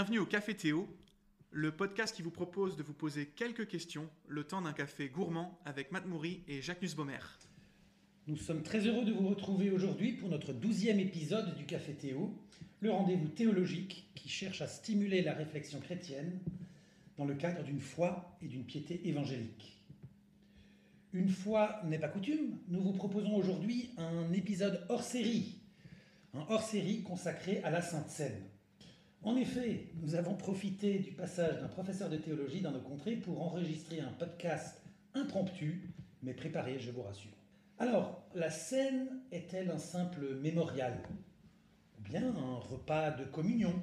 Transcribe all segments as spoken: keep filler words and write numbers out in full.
Bienvenue au Café Théo, le podcast qui vous propose de vous poser quelques questions le temps d'un café gourmand avec Matt Moury et Jacques Nussbaumer. Nous sommes très heureux de vous retrouver aujourd'hui pour notre douzième épisode du Café Théo, le rendez-vous théologique qui cherche à stimuler la réflexion chrétienne dans le cadre d'une foi et d'une piété évangélique. Une fois n'est pas coutume, nous vous proposons aujourd'hui un épisode hors série, un hors série consacré à la Sainte Seine. En effet, nous avons profité du passage d'un professeur de théologie dans nos contrées pour enregistrer un podcast impromptu, mais préparé, je vous rassure. Alors, la Seine est-elle un simple mémorial ou bien un repas de communion?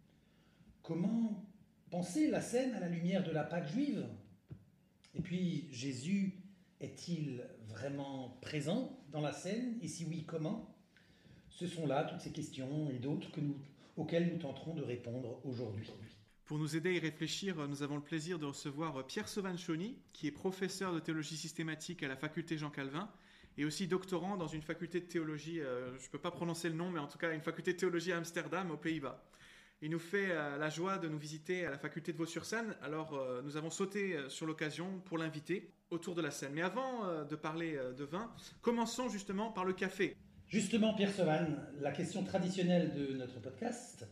Comment penser la Seine à la lumière de la Pâque juive? Et puis, Jésus est-il vraiment présent dans la Seine? Et si oui, comment? Ce sont là toutes ces questions et d'autres que nous, auxquelles nous tenterons de répondre aujourd'hui. Pour nous aider à y réfléchir, nous avons le plaisir de recevoir Pierre Sauvagne-Chauny, qui est professeur de théologie systématique à la faculté Jean Calvin et aussi doctorant dans une faculté de théologie, euh, je ne peux pas prononcer le nom, mais en tout cas une faculté de théologie à Amsterdam, aux Pays-Bas. Il nous fait euh, la joie de nous visiter à la faculté de Vaux-sur-Seine, alors euh, nous avons sauté euh, sur l'occasion pour l'inviter autour de la Seine. Mais avant euh, de parler euh, de vin, commençons justement par le café. Justement, Pierre Sauvagne, la question traditionnelle de notre podcast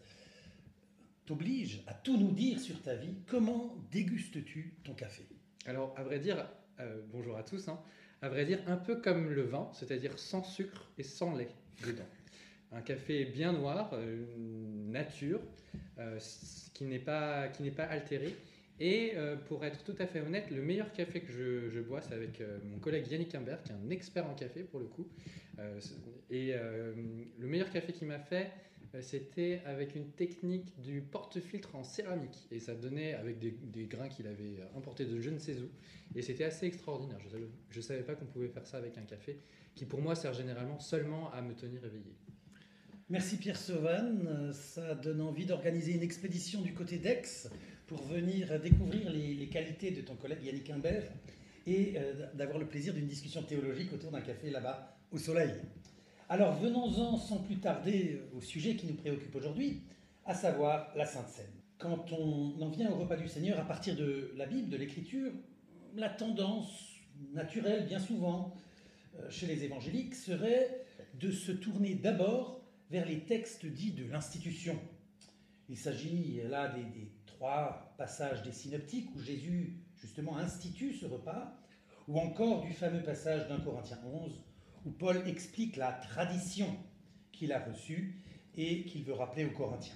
t'oblige à tout nous dire sur ta vie. Comment dégustes-tu ton café? Alors, à vrai dire, euh, bonjour à tous, hein, à vrai dire, un peu comme le vin, c'est-à-dire sans sucre et sans lait dedans. Un café bien noir, euh, nature, euh, qui n'est pas, qui n'est pas altéré. Et euh, pour être tout à fait honnête, le meilleur café que je, je bois, c'est avec euh, mon collègue Yannick Imbert, qui est un expert en café pour le coup. Euh, et euh, le meilleur café qu'il m'a fait, euh, c'était avec une technique du porte-filtre en céramique. Et ça donnait avec des, des grains qu'il avait importés de je ne sais où. Et c'était assez extraordinaire. Je ne savais pas qu'on pouvait faire ça avec un café, qui pour moi sert généralement seulement à me tenir éveillé. Merci Pierre Sauvagne, ça donne envie d'organiser une expédition du côté d'Aix pour venir découvrir les, les qualités de ton collègue Yannick Imbert et euh, d'avoir le plaisir d'une discussion théologique autour d'un café là-bas au soleil. Alors venons-en sans plus tarder au sujet qui nous préoccupe aujourd'hui, à savoir la Sainte Seine. Quand on en vient au repas du Seigneur à partir de la Bible, de l'Écriture, la tendance naturelle bien souvent euh, chez les évangéliques serait de se tourner d'abord vers les textes dits de l'institution. Il s'agit là des, des trois passages des synoptiques où Jésus justement institue ce repas, ou encore du fameux passage d'un Corinthiens onze où Paul explique la tradition qu'il a reçue et qu'il veut rappeler aux Corinthiens.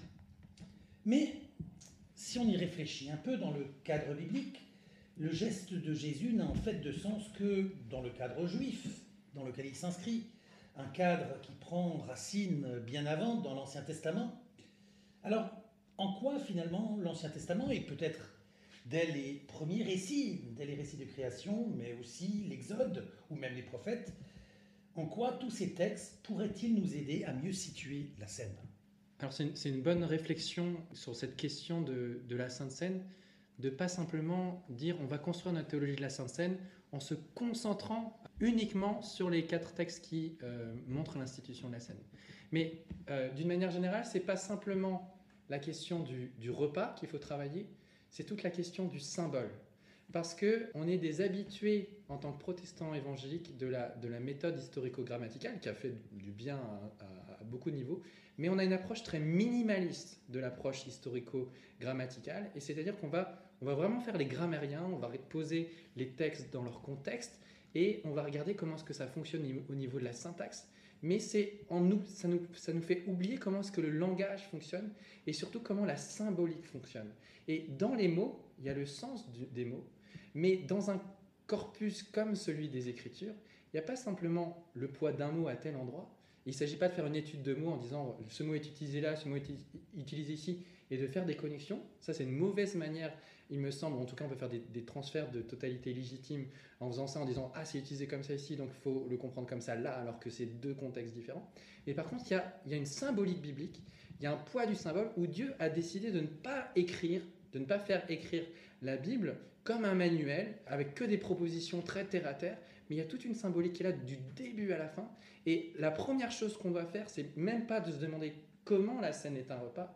Mais si on y réfléchit un peu dans le cadre biblique, le geste de Jésus n'a en fait de sens que dans le cadre juif dans lequel il s'inscrit, un cadre qui prend racine bien avant dans l'Ancien Testament. Alors, en quoi finalement l'Ancien Testament, et peut-être dès les premiers récits, dès les récits de création, mais aussi l'Exode ou même les prophètes, en quoi tous ces textes pourraient-ils nous aider à mieux situer la Seine? Alors c'est une, c'est une bonne réflexion sur cette question de, de la Sainte Seine, de pas simplement dire on va construire notre théologie de la Sainte Seine en se concentrant uniquement sur les quatre textes qui euh, montrent l'institution de la Seine. Mais euh, d'une manière générale, c'est pas simplement la question du, du repas qu'il faut travailler, c'est toute la question du symbole. Parce qu'on est des habitués en tant que protestants évangéliques de la, de la méthode historico-grammaticale qui a fait du bien à, à, à beaucoup de niveaux, mais on a une approche très minimaliste de l'approche historico-grammaticale, et c'est-à-dire qu'on va, on va vraiment faire les grammairiens, on va poser les textes dans leur contexte, et on va regarder comment est-ce que ça fonctionne au niveau de la syntaxe. Mais c'est en nous, ça nous, ça nous fait oublier comment est-ce que le langage fonctionne et surtout comment la symbolique fonctionne. Et dans les mots, il y a le sens du, des mots, mais dans un corpus comme celui des Écritures, il n'y a pas simplement le poids d'un mot à tel endroit. Il ne s'agit pas de faire une étude de mots en disant ce mot est utilisé là, ce mot est utilisé ici, et de faire des connexions. Ça, c'est une mauvaise manière, il me semble. En tout cas, on peut faire des, des transferts de totalité légitime en faisant ça, en disant « Ah, c'est utilisé comme ça ici, donc il faut le comprendre comme ça là, alors que c'est deux contextes différents. » Et par contre, il y a, il y a une symbolique biblique, il y a un poids du symbole où Dieu a décidé de ne pas écrire, de ne pas faire écrire la Bible comme un manuel, avec que des propositions très terre-à-terre, mais il y a toute une symbolique qui est là du début à la fin. Et la première chose qu'on doit faire, c'est même pas de se demander comment la scène est un repas,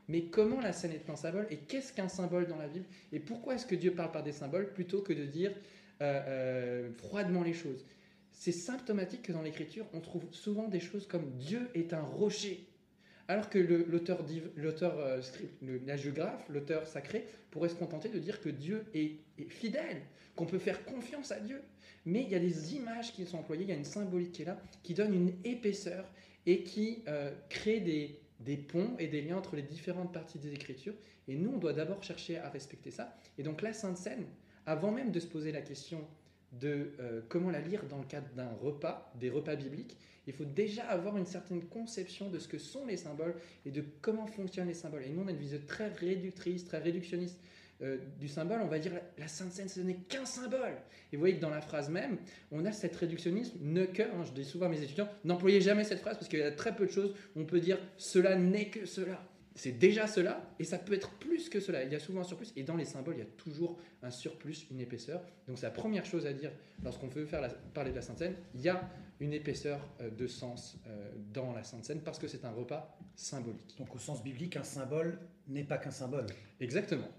mais comment la scène est un symbole et qu'est-ce qu'un symbole dans la Bible et pourquoi est-ce que Dieu parle par des symboles plutôt que de dire euh, euh, froidement les choses. C'est symptomatique que dans l'Écriture, on trouve souvent des choses comme Dieu est un rocher. Alors que le, l'auteur, div, l'auteur euh, script, le, la géographe, l'auteur sacré, pourrait se contenter de dire que Dieu est, est fidèle, qu'on peut faire confiance à Dieu. Mais il y a des images qui sont employées, il y a une symbolique qui est là, qui donne une épaisseur et qui euh, crée des, des ponts et des liens entre les différentes parties des Écritures. Et nous, on doit d'abord chercher à respecter ça. Et donc la Sainte Seine, avant même de se poser la question de euh, comment la lire dans le cadre d'un repas, des repas bibliques, il faut déjà avoir une certaine conception de ce que sont les symboles et de comment fonctionnent les symboles. Et nous, on a une vision très réductrice, très réductionniste euh, du symbole. On va dire la Sainte Seine, ce n'est qu'un symbole. Et vous voyez que dans la phrase même, on a cet réductionnisme, ne que, hein, je dis souvent à mes étudiants, n'employez jamais cette phrase parce qu'il y a très peu de choses où on peut dire cela n'est que cela. C'est déjà cela, et ça peut être plus que cela. Il y a souvent un surplus, et dans les symboles, il y a toujours un surplus, une épaisseur. Donc c'est la première chose à dire lorsqu'on veut faire la, parler de la Sainte Seine. Il y a une épaisseur euh, de sens euh, dans la Sainte Seine, parce que c'est un repas symbolique. Donc au sens biblique, un symbole n'est pas qu'un symbole. Exactement.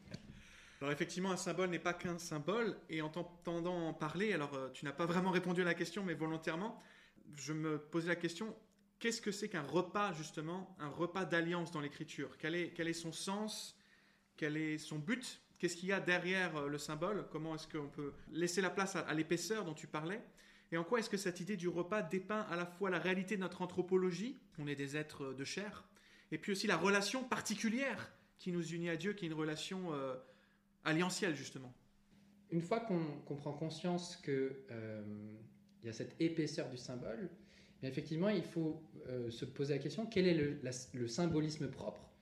Alors effectivement, un symbole n'est pas qu'un symbole, et en t'entendant en parler, alors euh, tu n'as pas vraiment répondu à la question, mais volontairement, je me posais la question... Qu'est-ce que c'est qu'un repas, justement, un repas d'alliance dans l'Écriture ? Quel est, quel est son sens ? Quel est son but ? Qu'est-ce qu'il y a derrière le symbole ? Comment est-ce qu'on peut laisser la place à, à l'épaisseur dont tu parlais ? Et en quoi est-ce que cette idée du repas dépeint à la fois la réalité de notre anthropologie, on est des êtres de chair, et puis aussi la relation particulière qui nous unit à Dieu, qui est une relation euh, alliantielle, justement ? Une fois qu'on, qu'on prend conscience qu'il euh, y a cette épaisseur du symbole, mais effectivement, il faut euh, se poser la question, quel est le, la, le symbolisme propre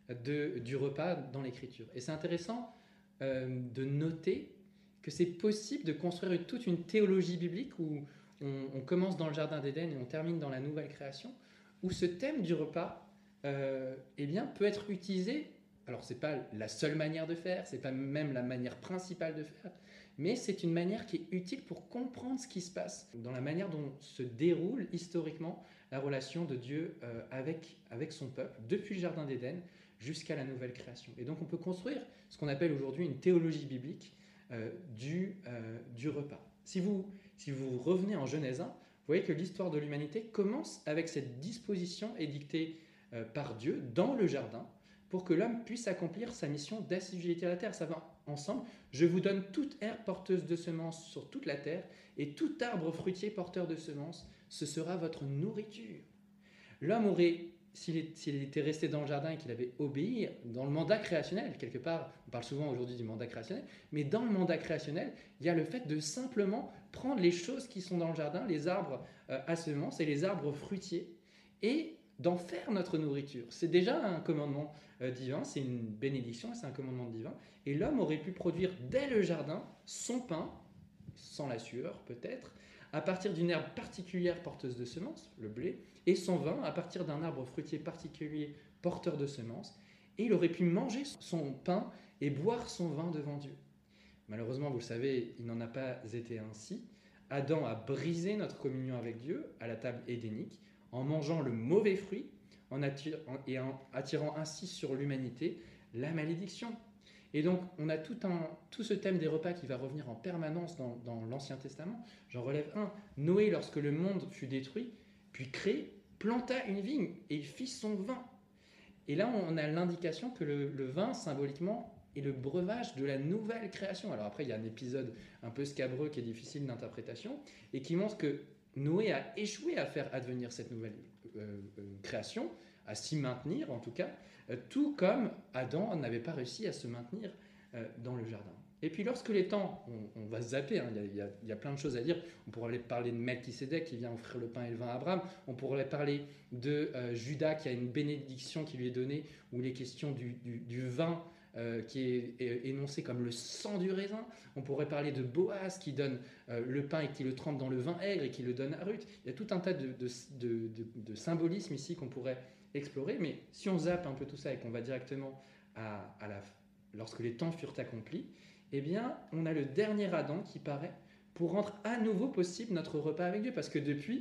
de, du repas dans l'Écriture ? Et c'est intéressant euh, de noter que c'est possible de construire une, toute une théologie biblique où on, on commence dans le Jardin d'Éden et on termine dans la Nouvelle Création, où ce thème du repas euh, eh bien, peut être utilisé. Alors, ce n'est pas la seule manière de faire, ce n'est pas même la manière principale de faire, mais c'est une manière qui est utile pour comprendre ce qui se passe dans la manière dont se déroule historiquement la relation de Dieu euh, avec, avec son peuple, depuis le Jardin d'Éden jusqu'à la nouvelle création. Et donc on peut construire ce qu'on appelle aujourd'hui une théologie biblique euh, du, euh, du repas. Si vous, si vous revenez en Genèse un, vous voyez que l'histoire de l'humanité commence avec cette disposition édictée euh, par Dieu dans le jardin, pour que l'homme puisse accomplir sa mission d'assiduité à la terre. Ça va ensemble. Je vous donne toute herbe porteuse de semences sur toute la terre, et tout arbre fruitier porteur de semences, ce sera votre nourriture. L'homme aurait, s'il, s'il était resté dans le jardin et qu'il avait obéi dans le mandat créationnel, quelque part, on parle souvent aujourd'hui du mandat créationnel, mais dans le mandat créationnel, il y a le fait de simplement prendre les choses qui sont dans le jardin, les arbres euh, à semences et les arbres fruitiers, et d'en faire notre nourriture. C'est déjà un commandement euh, divin, c'est une bénédiction, c'est un commandement divin. Et l'homme aurait pu produire dès le jardin son pain, sans la sueur peut-être, à partir d'une herbe particulière porteuse de semences, le blé, et son vin à partir d'un arbre fruitier particulier porteur de semences. Et il aurait pu manger son pain et boire son vin devant Dieu. Malheureusement, vous le savez, il n'en a pas été ainsi. Adam a brisé notre communion avec Dieu à la table édénique, en mangeant le mauvais fruit en attirant, et en attirant ainsi sur l'humanité la malédiction. Et donc, on a tout, un, tout ce thème des repas qui va revenir en permanence dans, dans l'Ancien Testament. J'en relève un. Noé, lorsque le monde fut détruit, puis créé, planta une vigne et il fit son vin. Et là, on a l'indication que le, le vin, symboliquement, est le breuvage de la nouvelle création. Alors après, il y a un épisode un peu scabreux qui est difficile d'interprétation et qui montre que Noé a échoué à faire advenir cette nouvelle euh, euh, création, à s'y maintenir en tout cas, euh, tout comme Adam n'avait pas réussi à se maintenir euh, dans le jardin. Et puis lorsque les temps, on, on va zapper, hein, il, y a, il y a plein de choses à dire, on pourrait parler de Melchisédek qui vient offrir le pain et le vin à Abraham, on pourrait parler de euh, Judas qui a une bénédiction qui lui est donnée, où il est question du, du, du vin Euh, qui est, est énoncé comme le sang du raisin. On pourrait parler de Boaz qui donne euh, le pain et qui le trempe dans le vin aigre et qui le donne à Ruth. Il y a tout un tas de, de, de, de, de symbolisme ici qu'on pourrait explorer, mais si on zappe un peu tout ça et qu'on va directement à, à la, lorsque les temps furent accomplis, eh bien, on a le dernier Adam qui paraît pour rendre à nouveau possible notre repas avec Dieu, parce que depuis,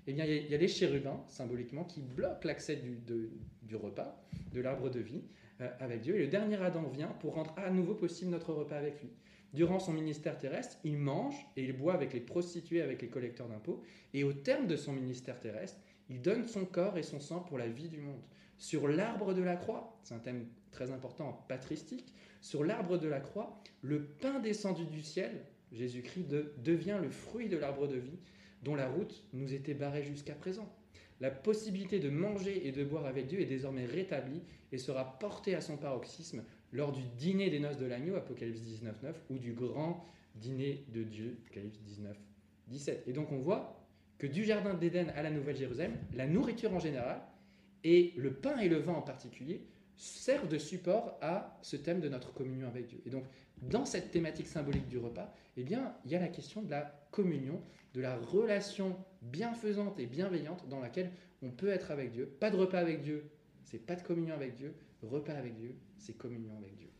eh bien, il y a les chérubins, symboliquement, qui bloquent l'accès du, de, du repas, de l'arbre de vie, euh, avec Dieu. Et le dernier Adam vient pour rendre à nouveau possible notre repas avec lui. Durant son ministère terrestre, il mange et il boit avec les prostituées, avec les collecteurs d'impôts. Et au terme de son ministère terrestre, il donne son corps et son sang pour la vie du monde. Sur l'arbre de la croix, c'est un thème très important, patristique, sur l'arbre de la croix, le pain descendu du ciel, Jésus-Christ, de, devient le fruit de l'arbre de vie, dont la route nous était barrée jusqu'à présent. La possibilité de manger et de boire avec Dieu est désormais rétablie et sera portée à son paroxysme lors du dîner des noces de l'agneau, Apocalypse dix-neuf neuf, ou du grand dîner de Dieu, Apocalypse dix-neuf dix-sept. Et donc on voit que du jardin d'Éden à la Nouvelle-Jérusalem, la nourriture en général, et le pain et le vin en particulier, servent de support à ce thème de notre communion avec Dieu. Et donc, dans cette thématique symbolique du repas, eh bien, il y a la question de la communion, de la relation bienfaisante et bienveillante dans laquelle on peut être avec Dieu. Pas de repas avec Dieu, c'est pas de communion avec Dieu. Repas avec Dieu, c'est communion avec Dieu.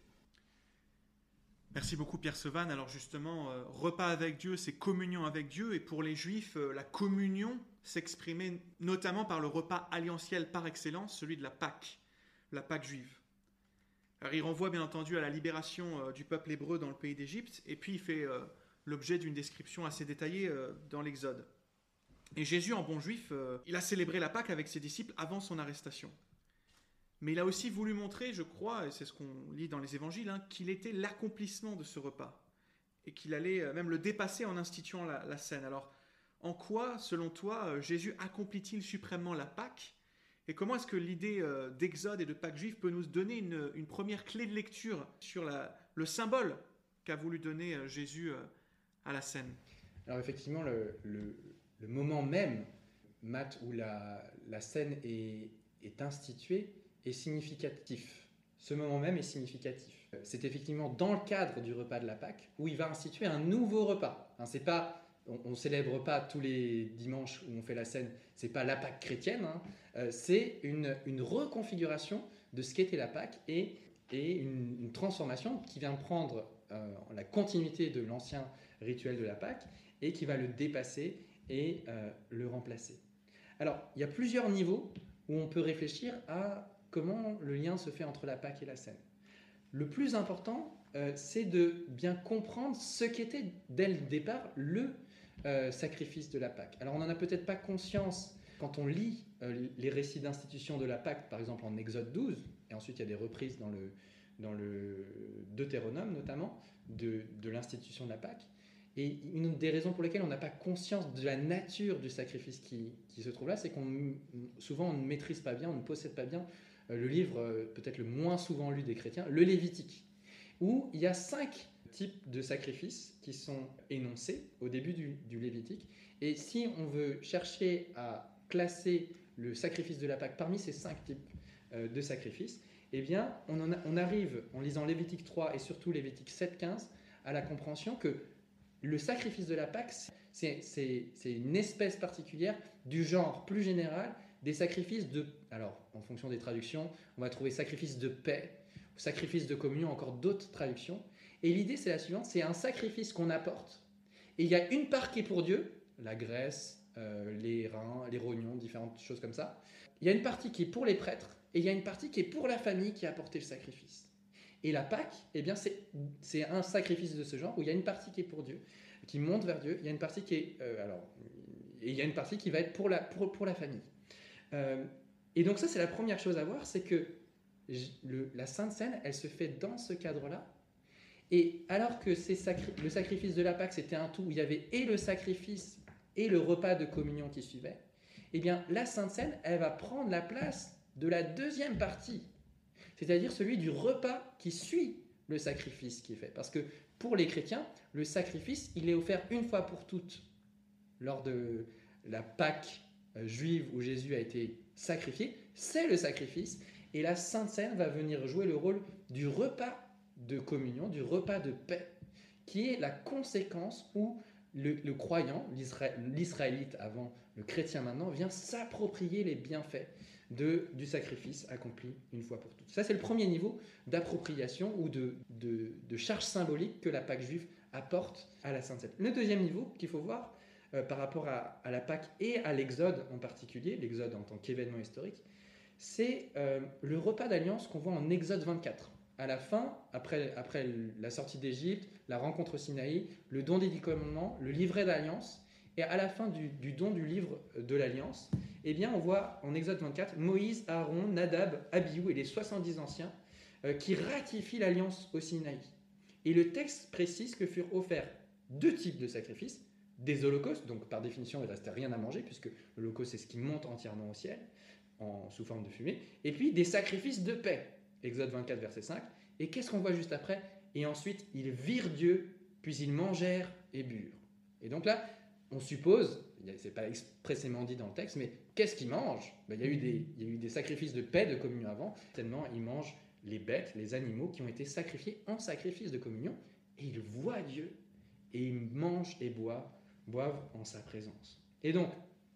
Merci beaucoup Pierre Sevanne. Alors justement, euh, repas avec Dieu, c'est communion avec Dieu. Et pour les Juifs, euh, la communion s'exprimait notamment par le repas alliantiel par excellence, celui de la Pâque, la Pâque juive. Alors il renvoie bien entendu à la libération euh, du peuple hébreu dans le pays d'Égypte, et puis il fait euh, l'objet d'une description assez détaillée euh, dans l'Exode. Et Jésus, en bon juif, euh, il a célébré la Pâque avec ses disciples avant son arrestation. Mais il a aussi voulu montrer, je crois, et c'est ce qu'on lit dans les évangiles, hein, qu'il était l'accomplissement de ce repas, et qu'il allait euh, même le dépasser en instituant la, la scène. Alors, en quoi, selon toi, euh, Jésus accomplit-il suprêmement la Pâque ? Et comment est-ce que l'idée euh, d'Exode et de Pâque juive peut nous donner une, une première clé de lecture sur la, le symbole qu'a voulu donner euh, Jésus euh, à la scène ? Alors effectivement, le, le, le moment même, Matt, où la, la scène est, est instituée, est significatif. Ce moment même est significatif. C'est effectivement dans le cadre du repas de la Pâque où il va instituer un nouveau repas. Hein, c'est pas... On ne célèbre pas tous les dimanches où on fait la scène, c'est pas la Pâque chrétienne, hein. euh, c'est une, une reconfiguration de ce qu'était la Pâque et, et une, une transformation qui vient prendre euh, la continuité de l'ancien rituel de la Pâque et qui va le dépasser et euh, le remplacer. Alors, il y a plusieurs niveaux où on peut réfléchir à comment le lien se fait entre la Pâque et la scène. Le plus important, euh, c'est de bien comprendre ce qu'était dès le départ le Euh, sacrifice de la Pâque. Alors on n'en a peut-être pas conscience quand on lit euh, les récits d'institution de la Pâque, par exemple en Exode douze, et ensuite il y a des reprises dans le, dans le Deutéronome notamment, de, de l'institution de la Pâque. Et une des raisons pour lesquelles on n'a pas conscience de la nature du sacrifice qui, qui se trouve là, c'est qu'on souvent on ne maîtrise pas bien, on ne possède pas bien euh, le livre euh, peut-être le moins souvent lu des chrétiens, le Lévitique, où il y a cinq types de sacrifices qui sont énoncés au début du, du Lévitique. Et si on veut chercher à classer le sacrifice de la Pâque parmi ces cinq types euh, de sacrifices, eh bien, on, en a, on arrive, en lisant Lévitique trois et surtout Lévitique sept quinze, à la compréhension que le sacrifice de la Pâque, c'est, c'est, c'est une espèce particulière du genre plus général des sacrifices de... Alors, en fonction des traductions, on va trouver sacrifice de paix, sacrifice de communion, encore d'autres traductions. Et l'idée, c'est la suivante, c'est un sacrifice qu'on apporte. Et il y a une part qui est pour Dieu, la graisse, euh, les reins, les rognons, différentes choses comme ça. Il y a une partie qui est pour les prêtres, et il y a une partie qui est pour la famille qui a apporté le sacrifice. Et la Pâque, eh bien, c'est, c'est un sacrifice de ce genre, où il y a une partie qui est pour Dieu, qui monte vers Dieu, il y a une partie qui est... Euh, alors, et il y a une partie qui va être pour la, pour, pour la famille. Euh, et donc ça, c'est la première chose à voir, c'est que le, la Sainte Seine, elle se fait dans ce cadre-là. Et alors que c'est sacri- le sacrifice de la Pâque, c'était un tout où il y avait et le sacrifice et le repas de communion qui suivait, eh bien la Sainte Seine, elle va prendre la place de la deuxième partie, c'est-à-dire celui du repas qui suit le sacrifice qui est fait. Parce que pour les chrétiens, le sacrifice, il est offert une fois pour toutes lors de la Pâque juive où Jésus a été sacrifié, c'est le sacrifice, et la Sainte Seine va venir jouer le rôle du repas de communion, du repas de paix, qui est la conséquence où le, le croyant, l'Isra- l'israélite avant, le chrétien maintenant, vient s'approprier les bienfaits de, du sacrifice accompli une fois pour toutes. Ça, c'est le premier niveau d'appropriation ou de, de, de charge symbolique que la Pâque juive apporte à la Sainte Seine. Le deuxième niveau qu'il faut voir, euh, par rapport à, à la Pâque et à l'Exode en particulier, l'Exode en tant qu'événement historique, c'est euh, le repas d'alliance qu'on voit en Exode vingt-quatre. À la fin, après, après la sortie d'Égypte, la rencontre au Sinaï, le don des dix commandements, le livret d'alliance, et à la fin du, du don du livre de l'alliance, eh bien, on voit en Exode vingt-quatre Moïse, Aaron, Nadab, Abihu et les soixante-dix anciens euh, qui ratifient l'alliance au Sinaï. Et le texte précise que furent offerts deux types de sacrifices, des holocaustes, donc par définition il ne restait rien à manger, puisque l'holocauste c'est ce qui monte entièrement au ciel, en, sous forme de fumée, et puis des sacrifices de paix, Exode vingt-quatre, verset cinq. Et qu'est-ce qu'on voit juste après? Et ensuite, ils virent Dieu, puis ils mangèrent et burent. Et donc là, on suppose, ce n'est pas expressément dit dans le texte, mais qu'est-ce qu'ils mangent? Ben, il y a eu des, il y a eu des sacrifices de paix, de communion avant. Tellement ils mangent les bêtes, les animaux qui ont été sacrifiés en sacrifice de communion, et ils voient Dieu, et ils mangent et boivent, boivent en sa présence. Et donc,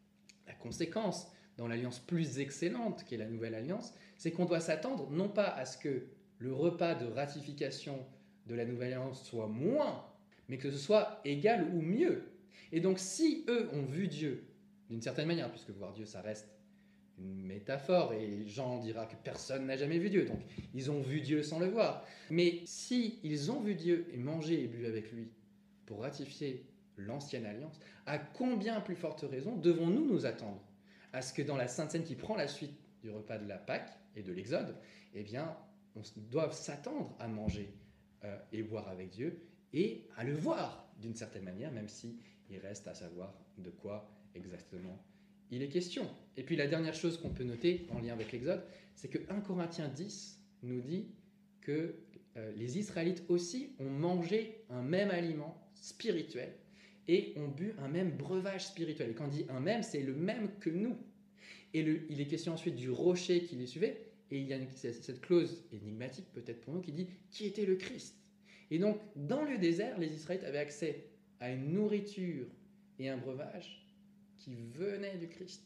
la conséquence dans l'alliance plus excellente, qui est la nouvelle alliance, c'est qu'on doit s'attendre non pas à ce que le repas de ratification de la nouvelle alliance soit moins, mais que ce soit égal ou mieux. Et donc, si eux ont vu Dieu, d'une certaine manière, puisque voir Dieu, ça reste une métaphore, et Jean dira que personne n'a jamais vu Dieu, donc ils ont vu Dieu sans le voir. Mais si ils ont vu Dieu et mangé et bu avec lui pour ratifier l'ancienne alliance, à combien plus forte raison devons-nous nous attendre à ce que dans la Sainte Seine qui prend la suite du repas de la Pâque et de l'Exode, eh bien, on doit s'attendre à manger euh, et boire avec Dieu et à le voir d'une certaine manière, même si il reste à savoir de quoi exactement il est question. Et puis la dernière chose qu'on peut noter en lien avec l'Exode, c'est que premier Corinthiens dix nous dit que euh, les Israélites aussi ont mangé un même aliment spirituel et ont bu un même breuvage spirituel. Et quand on dit un même, c'est le même que nous. Et le, il est question ensuite du rocher qui les suivait, et il y a une, cette clause énigmatique peut-être pour nous qui dit « qui était le Christ ?» Et donc, dans le désert, les Israélites avaient accès à une nourriture et un breuvage qui venaient du Christ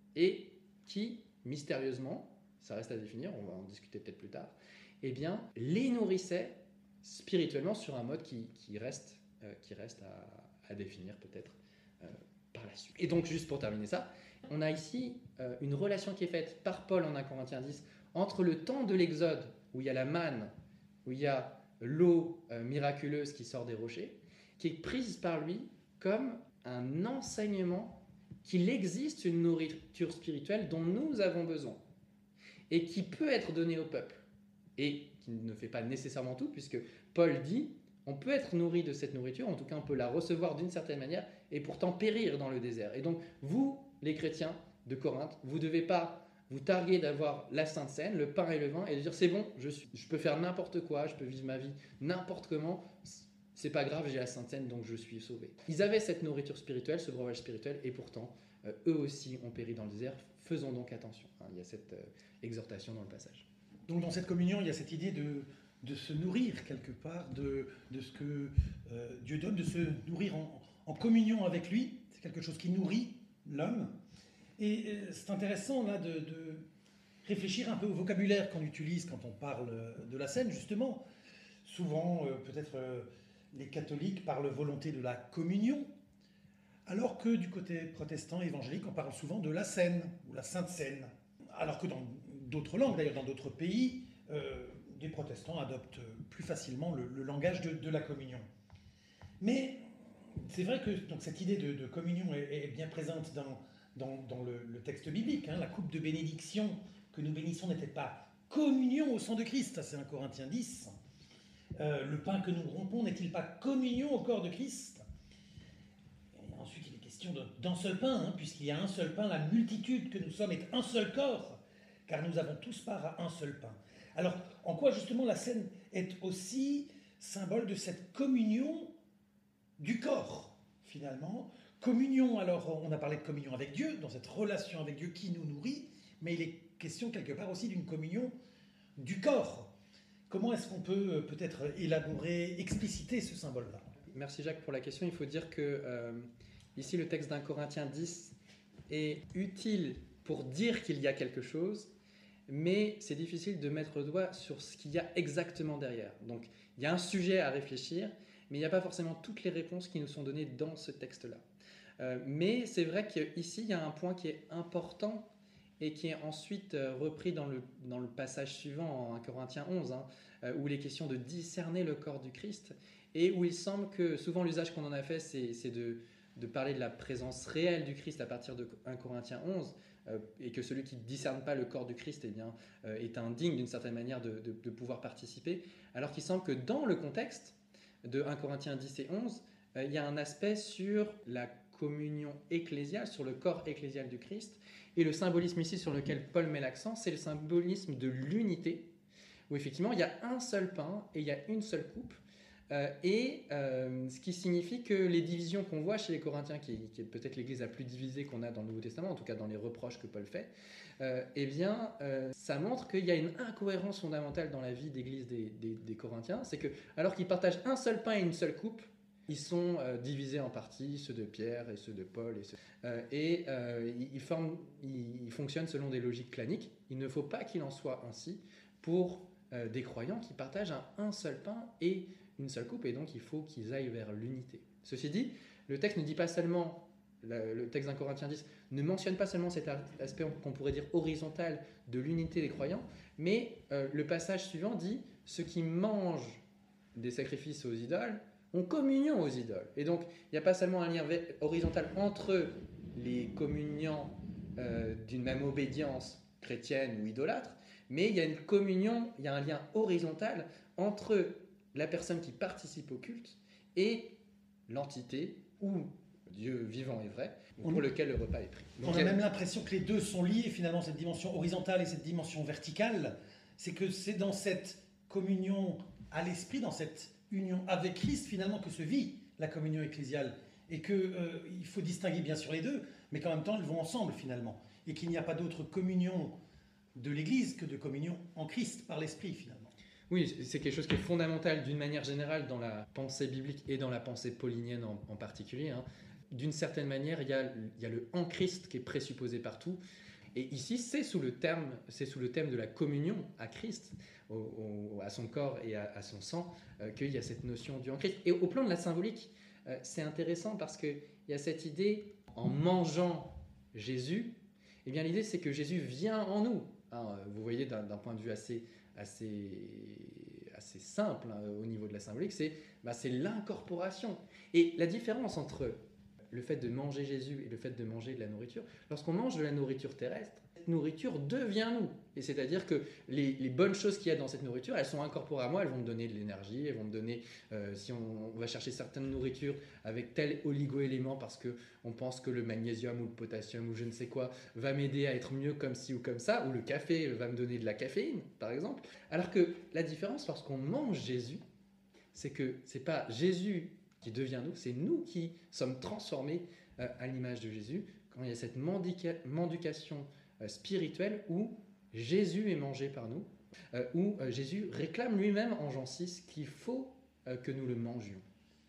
et qui, mystérieusement, ça reste à définir, on va en discuter peut-être plus tard, eh bien, les nourrissaient spirituellement sur un mode qui, qui reste, euh, qui reste à, à définir peut-être euh, par la suite. Et donc, juste pour terminer ça, on a ici euh, une relation qui est faite par Paul en premier Corinthiens dix entre le temps de l'Exode, où il y a la manne, où il y a l'eau euh, miraculeuse qui sort des rochers, qui est prise par lui comme un enseignement qu'il existe une nourriture spirituelle dont nous avons besoin et qui peut être donnée au peuple et qui ne fait pas nécessairement tout, puisque Paul dit on peut être nourri de cette nourriture, en tout cas on peut la recevoir d'une certaine manière et pourtant périr dans le désert. Et donc vous, les chrétiens de Corinthe, vous ne devez pas vous targuer d'avoir la Sainte Seine, le pain et le vin, et de dire c'est bon, je, suis, je peux faire n'importe quoi, je peux vivre ma vie n'importe comment, c'est pas grave, j'ai la Sainte Seine, donc je suis sauvé. Ils avaient cette nourriture spirituelle, ce breuvage spirituel, et pourtant, euh, eux aussi ont péri dans le désert. Faisons donc attention. Hein, il y a cette euh, exhortation dans le passage. Donc dans cette communion, il y a cette idée de, de se nourrir quelque part, de, de ce que euh, Dieu donne, de se nourrir en, en communion avec lui. C'est quelque chose qui nourrit l'homme. Et euh, c'est intéressant là de, de réfléchir un peu au vocabulaire qu'on utilise quand on parle de la Seine, justement. Souvent, euh, peut-être... Euh, les catholiques parlent volonté de la communion, alors que du côté protestant évangélique, on parle souvent de la Seine, ou la Sainte Seine. Alors que dans d'autres langues, d'ailleurs dans d'autres pays, euh, des protestants adoptent plus facilement le, le langage de, de la communion. Mais c'est vrai que donc, cette idée de, de communion est, est bien présente dans, dans, dans le, le texte biblique. Hein. La coupe de bénédiction que nous bénissons n'était pas communion au sang de Christ, ça c'est un Corinthiens dix. Euh, le pain que nous rompons n'est-il pas communion au corps de Christ? Et ensuite, il est question d'un seul pain, hein, puisqu'il y a un seul pain, la multitude que nous sommes est un seul corps, car nous avons tous part à un seul pain. Alors, en quoi justement la Seine est aussi symbole de cette communion du corps, finalement? Communion, alors on a parlé de communion avec Dieu, dans cette relation avec Dieu qui nous nourrit, mais il est question quelque part aussi d'une communion du corps. Comment est-ce qu'on peut peut-être élaborer, expliciter ce symbole-là? Merci Jacques pour la question. Il faut dire que euh, ici le texte d'un Corinthiens dix est utile pour dire qu'il y a quelque chose, mais c'est difficile de mettre le doigt sur ce qu'il y a exactement derrière. Donc il y a un sujet à réfléchir, mais il n'y a pas forcément toutes les réponses qui nous sont données dans ce texte-là. Euh, mais c'est vrai qu'ici, il y a un point qui est important et qui est ensuite euh, repris dans le, dans le passage suivant en un Corinthiens onze, hein, euh, où il est question de discerner le corps du Christ, et où il semble que souvent l'usage qu'on en a fait, c'est, c'est de, de parler de la présence réelle du Christ à partir de un Corinthiens onze, euh, et que celui qui ne discerne pas le corps du Christ eh bien, euh, est indigne d'une certaine manière de, de, de pouvoir participer, alors qu'il semble que dans le contexte de un Corinthiens dix et onze, euh, il y a un aspect sur la communion ecclésiale, sur le corps ecclésial du Christ. Et le symbolisme ici sur lequel Paul met l'accent, c'est le symbolisme de l'unité, où effectivement il y a un seul pain et il y a une seule coupe, euh, et euh, ce qui signifie que les divisions qu'on voit chez les Corinthiens, qui, qui est peut-être l'église la plus divisée qu'on a dans le Nouveau Testament, en tout cas dans les reproches que Paul fait, euh, eh bien euh, ça montre qu'il y a une incohérence fondamentale dans la vie d'église des, des, des Corinthiens, c'est que alors qu'ils partagent un seul pain et une seule coupe, ils sont euh, divisés en parties, ceux de Pierre et ceux de Paul. Et, ceux... euh, et euh, ils, forment, ils, ils fonctionnent selon des logiques claniques. Il ne faut pas qu'il en soit ainsi pour euh, des croyants qui partagent un, un seul pain et une seule coupe. Et donc, il faut qu'ils aillent vers l'unité. Ceci dit, le texte ne dit pas seulement, le, le texte d'un Corinthiens dix ne mentionne pas seulement cet aspect qu'on pourrait dire horizontal de l'unité des croyants, mais euh, le passage suivant dit « ceux qui mangent des sacrifices aux idoles » ont communion aux idoles. Et donc, il n'y a pas seulement un lien horizontal entre les communiants euh, d'une même obédience chrétienne ou idolâtre, mais il y a une communion, il y a un lien horizontal entre la personne qui participe au culte et l'entité ou Dieu vivant et vrai, pour on, lequel le repas est pris. Donc, on a, a même l'impression que les deux sont liés, finalement, cette dimension horizontale et cette dimension verticale. C'est que c'est dans cette communion à l'esprit, dans cette union avec Christ, finalement, que se vit la communion ecclésiale. Et qu'il euh, faut distinguer bien sûr les deux, mais qu'en même temps, elles vont ensemble, finalement. Et qu'il n'y a pas d'autre communion de l'Église que de communion en Christ, par l'Esprit, finalement. Oui, c'est quelque chose qui est fondamental d'une manière générale dans la pensée biblique et dans la pensée paulinienne en, en particulier. Hein. D'une certaine manière, il y, a, il y a le « en Christ » qui est présupposé partout. Et ici, c'est sous le terme, c'est sous le thème de la communion à Christ, au, au, à son corps et à, à son sang, euh, qu'il y a cette notion du en Christ. Et au plan de la symbolique, euh, c'est intéressant parce qu'il y a cette idée, en mangeant Jésus, eh bien l'idée c'est que Jésus vient en nous. Hein, vous voyez d'un, d'un point de vue assez, assez, assez simple hein, au niveau de la symbolique, c'est, bah, c'est l'incorporation. Et la différence entre le fait de manger Jésus et le fait de manger de la nourriture, lorsqu'on mange de la nourriture terrestre, cette nourriture devient nous. Et c'est-à-dire que les, les bonnes choses qu'il y a dans cette nourriture, elles sont incorporées à moi, elles vont me donner de l'énergie, elles vont me donner, euh, si on, on va chercher certaines nourritures avec tel oligo-élément parce qu'on pense que le magnésium ou le potassium ou je ne sais quoi va m'aider à être mieux comme ci ou comme ça, ou le café va me donner de la caféine, par exemple. Alors que la différence lorsqu'on mange Jésus, c'est que c'est pas Jésus qui devient nous, c'est nous qui sommes transformés euh, à l'image de Jésus, quand il y a cette mendica- mendication euh, spirituelle où Jésus est mangé par nous, euh, où euh, Jésus réclame lui-même en Jean six qu'il faut euh, que nous le mangions.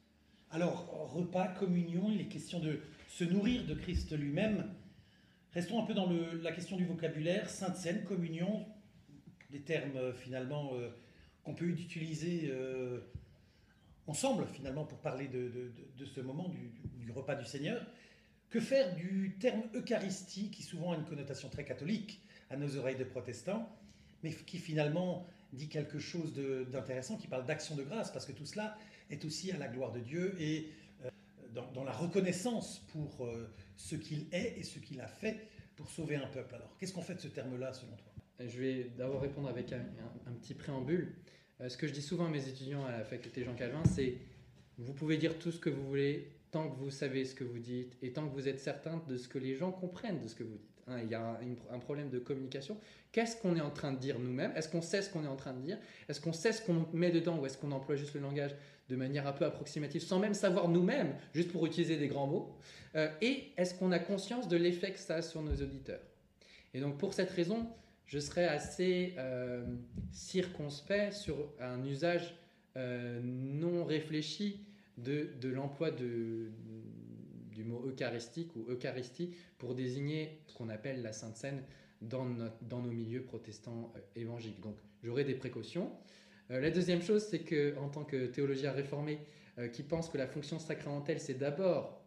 Alors, repas, communion, il est question de se nourrir de Christ lui-même. Restons un peu dans le, la question du vocabulaire, Sainte Seine, communion, des termes euh, finalement euh, qu'on peut utiliser euh, ensemble finalement pour parler de, de, de ce moment du, du repas du Seigneur. Que faire du terme Eucharistie qui souvent a une connotation très catholique à nos oreilles de protestants, mais qui finalement dit quelque chose de, d'intéressant, qui parle d'action de grâce, parce que tout cela est aussi à la gloire de Dieu et euh, dans, dans la reconnaissance pour euh, ce qu'il est et ce qu'il a fait pour sauver un peuple. Alors, qu'est-ce qu'on fait de ce terme-là selon toi ? Je vais d'abord répondre avec un, un, un petit préambule. Euh, ce que je dis souvent à mes étudiants à la faculté Jean Calvin, c'est vous pouvez dire tout ce que vous voulez tant que vous savez ce que vous dites et tant que vous êtes certain de ce que les gens comprennent de ce que vous dites. Hein, il y a un, un problème de communication. Qu'est-ce qu'on est en train de dire nous-mêmes ? Est-ce qu'on sait ce qu'on est en train de dire ? Est-ce qu'on sait ce qu'on met dedans ou est-ce qu'on emploie juste le langage de manière un peu approximative sans même savoir nous-mêmes, juste pour utiliser des grands mots ? euh, Et est-ce qu'on a conscience de l'effet que ça a sur nos auditeurs ? Et donc pour cette raison, je serais assez euh, circonspect sur un usage euh, non réfléchi de, de l'emploi de, du mot eucharistique ou eucharistie pour désigner ce qu'on appelle la Sainte Seine dans, notre, dans nos milieux protestants euh, évangéliques. Donc j'aurai des précautions. Euh, la deuxième chose, c'est qu'en tant que théologien réformé euh, qui pense que la fonction sacramentelle, c'est d'abord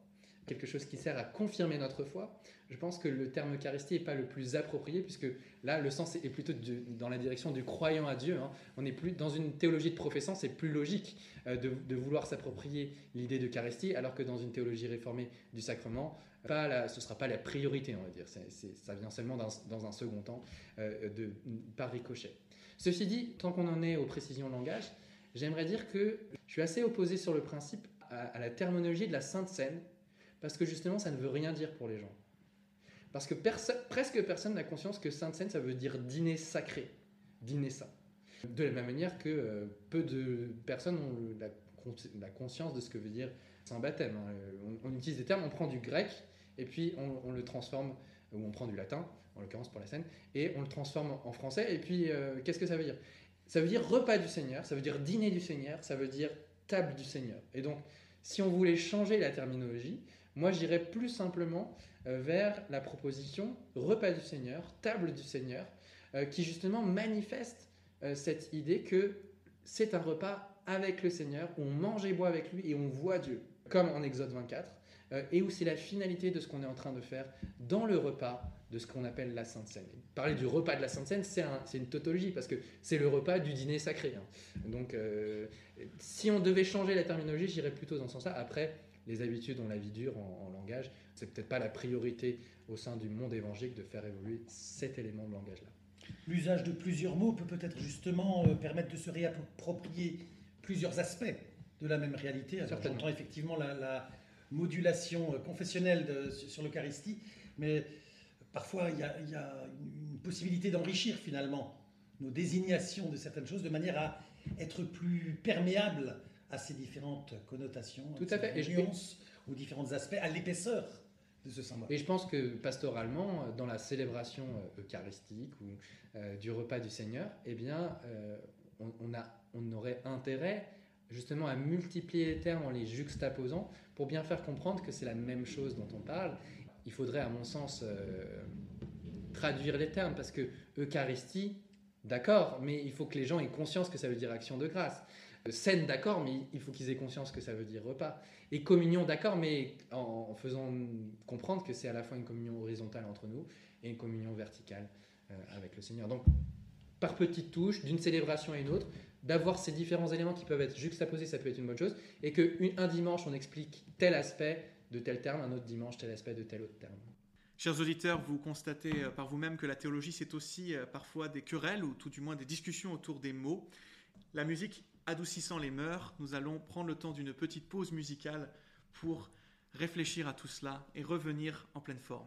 quelque chose qui sert à confirmer notre foi, je pense que le terme Eucharistie n'est pas le plus approprié, puisque là, le sens est plutôt de, dans la direction du croyant à Dieu. Hein. On est plus dans une théologie de professant, c'est plus logique euh, de, de vouloir s'approprier l'idée d'Eucharistie, alors que dans une théologie réformée du sacrement, pas la, ce ne sera pas la priorité, on va dire. C'est, c'est, ça vient seulement dans, dans un second temps, euh, de, par ricochet. Ceci dit, tant qu'on en est aux précisions langage, j'aimerais dire que je suis assez opposé sur le principe à, à la terminologie de la Sainte Seine, parce que justement, ça ne veut rien dire pour les gens. Parce que perso- presque personne n'a conscience que Sainte Seine, ça veut dire dîner sacré, dîner saint. De la même manière que euh, peu de personnes ont le, la, la conscience de ce que veut dire saint baptême. Hein. On, on utilise des termes, on prend du grec, et puis on, on le transforme, ou on prend du latin, en l'occurrence pour la Seine, et on le transforme en français, et puis euh, qu'est-ce que ça veut dire ? Ça veut dire repas du Seigneur, ça veut dire dîner du Seigneur, ça veut dire table du Seigneur. Et donc, si on voulait changer la terminologie, moi, j'irais plus simplement euh, vers la proposition repas du Seigneur, table du Seigneur, euh, qui justement manifeste euh, cette idée que c'est un repas avec le Seigneur, où on mange et boit avec lui et on voit Dieu, comme en Exode vingt-quatre, euh, et où c'est la finalité de ce qu'on est en train de faire dans le repas de ce qu'on appelle la Sainte Seine. Parler du repas de la Sainte Seine, c'est, un, c'est une tautologie, parce que c'est le repas du dîner sacré. Hein. Donc, euh, si on devait changer la terminologie, j'irais plutôt dans ce sens-là. Après, les habitudes, on la vie dure en, en langage. C'est peut-être pas la priorité au sein du monde évangélique de faire évoluer cet élément de langage-là. L'usage de plusieurs mots peut peut-être justement euh, permettre de se réapproprier plusieurs aspects de la même réalité. Alors, j'entends effectivement la, la modulation confessionnelle de, sur l'Eucharistie, mais parfois il y a, il y a une possibilité d'enrichir finalement nos désignations de certaines choses de manière à être plus perméable à ces différentes connotations, tout à fait, et nuances, aux différents aspects, à l'épaisseur de ce symbole. Et je pense que pastoralement, dans la célébration eucharistique ou euh, du repas du Seigneur, eh bien, euh, on, on, a, on aurait intérêt justement à multiplier les termes en les juxtaposant pour bien faire comprendre que c'est la même chose dont on parle. Il faudrait, à mon sens, euh, traduire les termes, parce que Eucharistie, d'accord, mais il faut que les gens aient conscience que ça veut dire action de grâce. Scène, d'accord, mais il faut qu'ils aient conscience que ça veut dire repas. Et communion, d'accord, mais en, en faisant comprendre que c'est à la fois une communion horizontale entre nous et une communion verticale euh, avec le Seigneur. Donc, par petites touches, d'une célébration à une autre, d'avoir ces différents éléments qui peuvent être juxtaposés, ça peut être une bonne chose, et qu'un dimanche, on explique tel aspect de tel terme, un autre dimanche, tel aspect de tel autre terme. Chers auditeurs, vous constatez par vous-même que la théologie, c'est aussi parfois des querelles, ou tout du moins des discussions autour des mots. La musique adoucissant les mœurs, nous allons prendre le temps d'une petite pause musicale pour réfléchir à tout cela et revenir en pleine forme.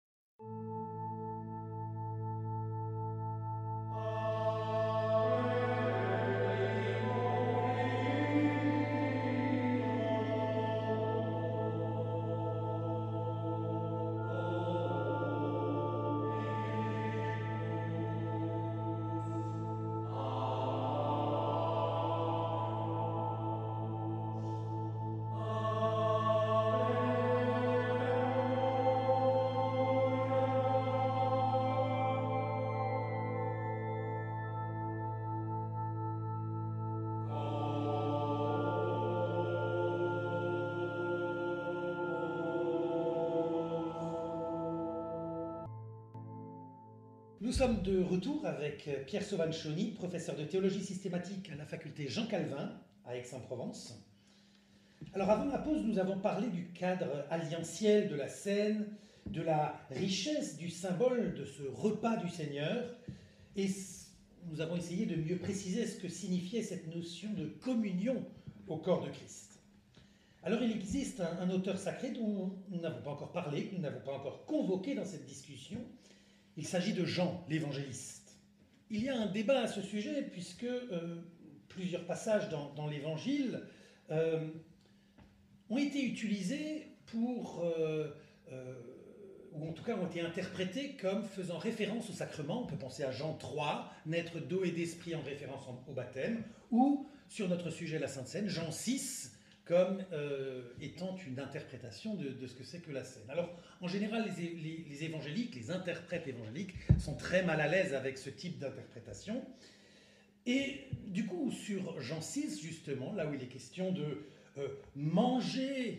Nous sommes de retour avec Pierre Sauvagne-Chauny, professeur de théologie systématique à la faculté Jean Calvin à Aix-en-Provence. Alors avant la pause, nous avons parlé du cadre alliantiel de la scène, de la richesse du symbole de ce repas du Seigneur, et nous avons essayé de mieux préciser ce que signifiait cette notion de communion au corps de Christ. Alors il existe un, un auteur sacré dont nous n'avons pas encore parlé, que nous n'avons pas encore convoqué dans cette discussion. Il s'agit de Jean, l'évangéliste. Il y a un débat à ce sujet, puisque euh, plusieurs passages dans, dans l'Évangile euh, ont été utilisés pour, euh, euh, ou en tout cas ont été interprétés comme faisant référence au sacrement. On peut penser à Jean trois, naître d'eau et d'esprit en référence au baptême, ou sur notre sujet, la Sainte Seine, Jean six, comme euh, étant une interprétation de, de ce que c'est que la scène. Alors, en général, les, les, les évangéliques, les interprètes évangéliques, sont très mal à l'aise avec ce type d'interprétation. Et du coup, sur Jean six, justement, là où il est question de euh, manger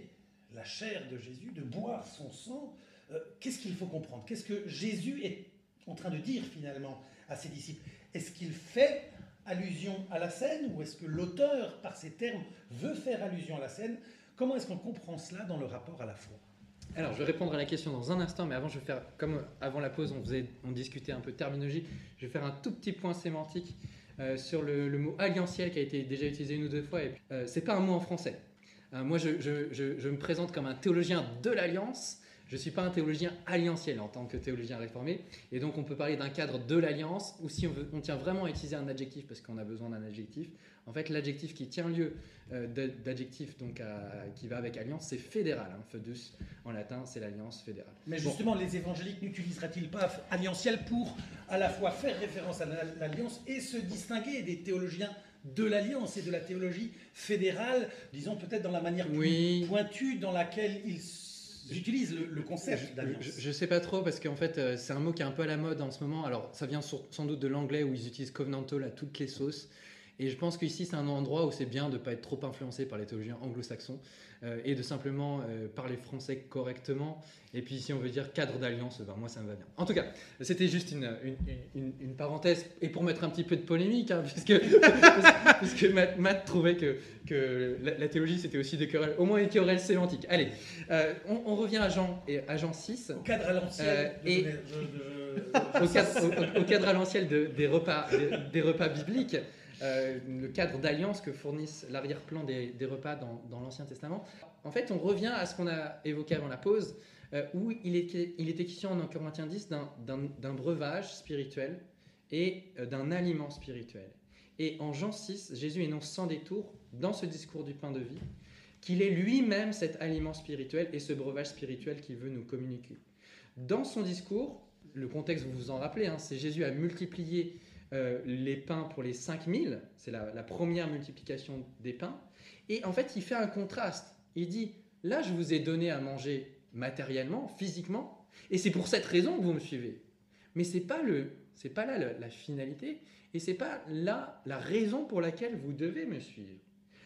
la chair de Jésus, de boire son sang, euh, qu'est-ce qu'il faut comprendre? Qu'est-ce que Jésus est en train de dire finalement à ses disciples? Est-ce qu'il fait allusion à la scène ou est-ce que l'auteur, par ses termes, veut faire allusion à la scène? Comment est-ce qu'on comprend cela dans le rapport à la foi? Alors, je vais répondre à la question dans un instant, mais avant, je vais faire, comme avant la pause, on, faisait, on discutait un peu de terminologie, je vais faire un tout petit point sémantique euh, sur le, le mot alliantiel qui a été déjà utilisé une ou deux fois. Et, euh, c'est pas un mot en français. Euh, moi, je, je, je, je me présente comme un théologien de l'alliance. Je ne suis pas un théologien alliantiel en tant que théologien réformé. Et donc, on peut parler d'un cadre de l'alliance, ou si on, veut, on tient vraiment à utiliser un adjectif, parce qu'on a besoin d'un adjectif, en fait, l'adjectif qui tient lieu euh, d'adjectif donc à, qui va avec alliance, c'est fédéral. Hein. Foedus, en latin, c'est l'alliance fédérale. Mais justement, bon. Les évangéliques n'utiliseraient-ils pas alliantiel pour à la fois faire référence à l'alliance et se distinguer des théologiens de l'alliance et de la théologie fédérale, disons peut-être dans la manière plus oui. pointue dans laquelle ils J'utilise le, le concept d'alliance. Je ne sais pas trop parce qu'en fait euh, c'est un mot qui est un peu à la mode en ce moment. Alors ça vient sur, sans doute de l'anglais où ils utilisent covenantal à toutes les sauces. Et je pense qu'ici c'est un endroit où c'est bien de ne pas être trop influencé par les théologiens anglo-saxons euh, et de simplement euh, parler français correctement. Et puis si on veut dire cadre d'alliance, ben, moi ça me va bien. En tout cas, c'était juste une, une, une, une parenthèse et pour mettre un petit peu de polémique, hein, puisque, puisque Matt, Matt trouvait que, que la, la théologie c'était aussi des querelles, au moins une querelle sémantique. Allez, euh, on, on revient à Jean, et à Jean six. Au cadre à l'ancienne. Euh, et de, de, de, au, cadre, au, au cadre à l'ancienne de, des, repas, des, des repas bibliques. Euh, le cadre d'alliance que fournissent l'arrière-plan des, des repas dans, dans l'Ancien Testament. En fait, on revient à ce qu'on a évoqué avant la pause, euh, où il était, il était question en Corinthiens dix d'un, d'un, d'un breuvage spirituel et euh, d'un aliment spirituel. Et en Jean six, Jésus énonce sans détour, dans ce discours du pain de vie, qu'il est lui-même cet aliment spirituel et ce breuvage spirituel qu'il veut nous communiquer. Dans son discours, le contexte, vous vous en rappelez, hein, c'est Jésus a multiplié Euh, les pains pour les cinq mille, c'est la, la première multiplication des pains, et en fait il fait un contraste, il dit là je vous ai donné à manger matériellement, physiquement, et c'est pour cette raison que vous me suivez, mais c'est pas, le, c'est pas là la, la finalité, et c'est pas là la raison pour laquelle vous devez me suivre.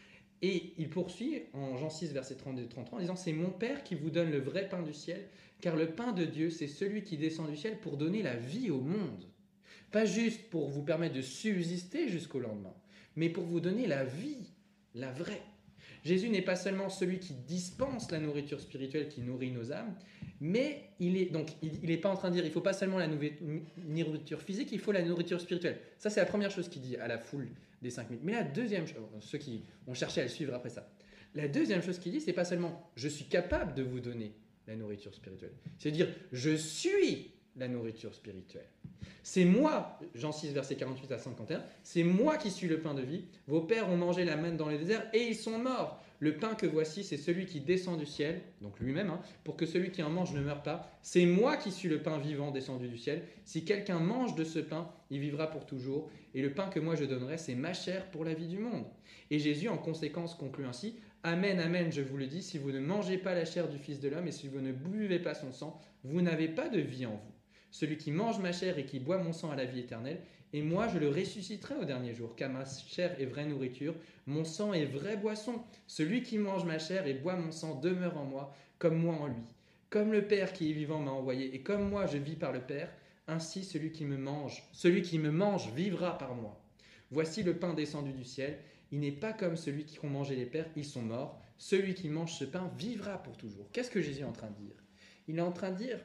Et il poursuit en Jean six verset trente-deux trente-trois en disant c'est mon Père qui vous donne le vrai pain du ciel, car le pain de Dieu c'est celui qui descend du ciel pour donner la vie au monde. Pas juste pour vous permettre de subsister jusqu'au lendemain, mais pour vous donner la vie, la vraie. Jésus n'est pas seulement celui qui dispense la nourriture spirituelle qui nourrit nos âmes, mais il est donc il n'est pas en train de dire il faut pas seulement la nourriture physique, il faut la nourriture spirituelle. Ça c'est la première chose qu'il dit à la foule des cinq mille. Mais la deuxième chose, ceux qui ont cherché à le suivre après ça, la deuxième chose qu'il dit c'est pas seulement je suis capable de vous donner la nourriture spirituelle, c'est dire je suis la nourriture spirituelle. C'est moi, Jean six, verset quarante-huit à cinquante et un, c'est moi qui suis le pain de vie. Vos pères ont mangé la manne dans le désert et ils sont morts. Le pain que voici, c'est celui qui descend du ciel, donc lui-même, hein, pour que celui qui en mange ne meure pas. C'est moi qui suis le pain vivant descendu du ciel. Si quelqu'un mange de ce pain, il vivra pour toujours. Et le pain que moi je donnerai, c'est ma chair pour la vie du monde. Et Jésus, en conséquence, conclut ainsi, Amen, amen, je vous le dis, si vous ne mangez pas la chair du Fils de l'homme et si vous ne buvez pas son sang, vous n'avez pas de vie en vous. Celui qui mange ma chair et qui boit mon sang a la vie éternelle, et moi je le ressusciterai au dernier jour, car ma chair est vraie nourriture, mon sang est vraie boisson. Celui qui mange ma chair et boit mon sang demeure en moi, comme moi en lui. Comme le Père qui est vivant m'a envoyé, et comme moi je vis par le Père, ainsi celui qui me mange, celui qui me mange vivra par moi. Voici le pain descendu du ciel, il n'est pas comme celui qui ont mangé les pères, ils sont morts. Celui qui mange ce pain vivra pour toujours. Qu'est-ce que Jésus est en train de dire? Il est en train de dire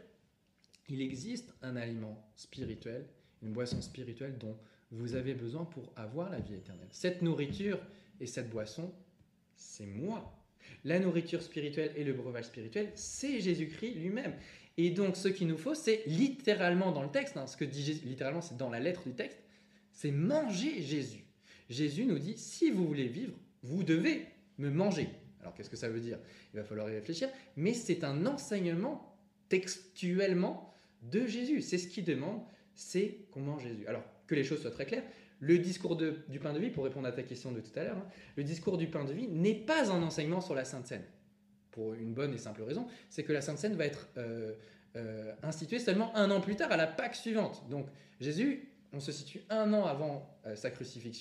il existe un aliment spirituel, une boisson spirituelle dont vous avez besoin pour avoir la vie éternelle. Cette nourriture et cette boisson, c'est moi. La nourriture spirituelle et le breuvage spirituel, c'est Jésus-Christ lui-même. Et donc, ce qu'il nous faut, c'est littéralement dans le texte, hein, ce que dit Jésus, littéralement, c'est dans la lettre du texte, c'est manger Jésus. Jésus nous dit, si vous voulez vivre, vous devez me manger. Alors, qu'est-ce que ça veut dire? Il va falloir y réfléchir, mais c'est un enseignement textuellement de Jésus. C'est ce qu'il demande, c'est qu'on mange Jésus. Alors, que les choses soient très claires, le discours de, du pain de vie, pour répondre à ta question de tout à l'heure, hein, le discours du pain de vie n'est pas un enseignement sur la Sainte Seine. Pour une bonne et simple raison, c'est que la Sainte Seine va être euh, euh, instituée seulement un an plus tard, à la Pâque suivante. Donc, Jésus, on se situe un an avant euh, sa crucifixion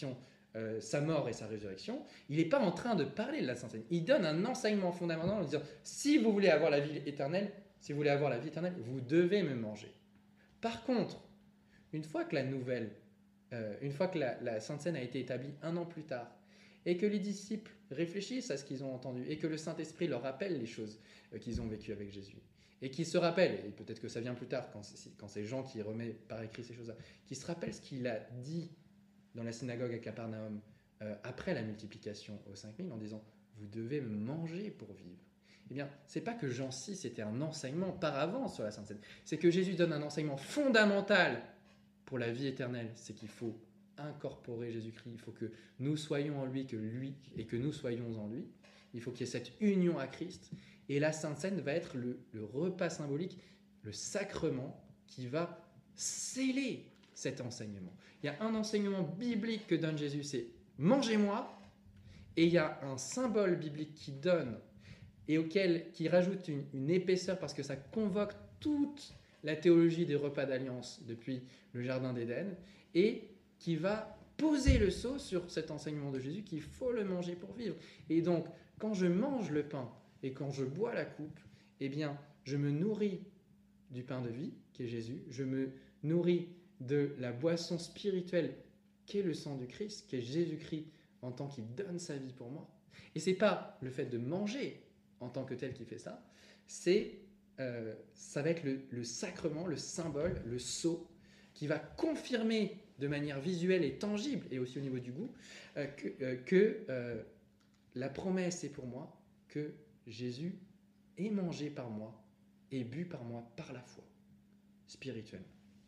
euh, sa mort et sa résurrection, il n'est pas en train de parler de la Sainte Seine. Il donne un enseignement fondamental en disant, si vous voulez avoir la vie éternelle, si vous voulez avoir la vie éternelle, vous devez me manger. Par contre, une fois que la nouvelle, euh, une fois que la, la Sainte Seine a été établie un an plus tard, et que les disciples réfléchissent à ce qu'ils ont entendu, et que le Saint-Esprit leur rappelle les choses euh, qu'ils ont vécues avec Jésus, et qu'ils se rappellent, et peut-être que ça vient plus tard, quand c'est, quand c'est Jean qui remet par écrit ces choses-là, qui se rappellent ce qu'il a dit dans la synagogue à Capernaum, euh, après la multiplication aux cinq mille, en disant « Vous devez me manger pour vivre ». Eh bien, c'est pas que Jean six était un enseignement par avance sur la Sainte Seine, c'est que Jésus donne un enseignement fondamental pour la vie éternelle, c'est qu'il faut incorporer Jésus-Christ, il faut que nous soyons en lui, que lui et que nous soyons en lui, il faut qu'il y ait cette union à Christ, et la Sainte Seine va être le, le repas symbolique, le sacrement qui va sceller cet enseignement. Il y a un enseignement biblique que donne Jésus, c'est « mangez-moi », et il y a un symbole biblique qui donne et auquel, qui rajoute une, une épaisseur parce que ça convoque toute la théologie des repas d'alliance depuis le Jardin d'Éden, et qui va poser le sceau sur cet enseignement de Jésus qu'il faut le manger pour vivre. Et donc, quand je mange le pain et quand je bois la coupe, eh bien, je me nourris du pain de vie, qui est Jésus, je me nourris de la boisson spirituelle, qui est le sang du Christ, qui est Jésus-Christ en tant qu'il donne sa vie pour moi. Et ce n'est pas le fait de manger en tant que tel qui fait ça, c'est, euh, ça va être le, le sacrement, le symbole, le sceau, qui va confirmer de manière visuelle et tangible, et aussi au niveau du goût, euh, que, euh, que euh, la promesse est pour moi que Jésus est mangé par moi et bu par moi par la foi spirituelle.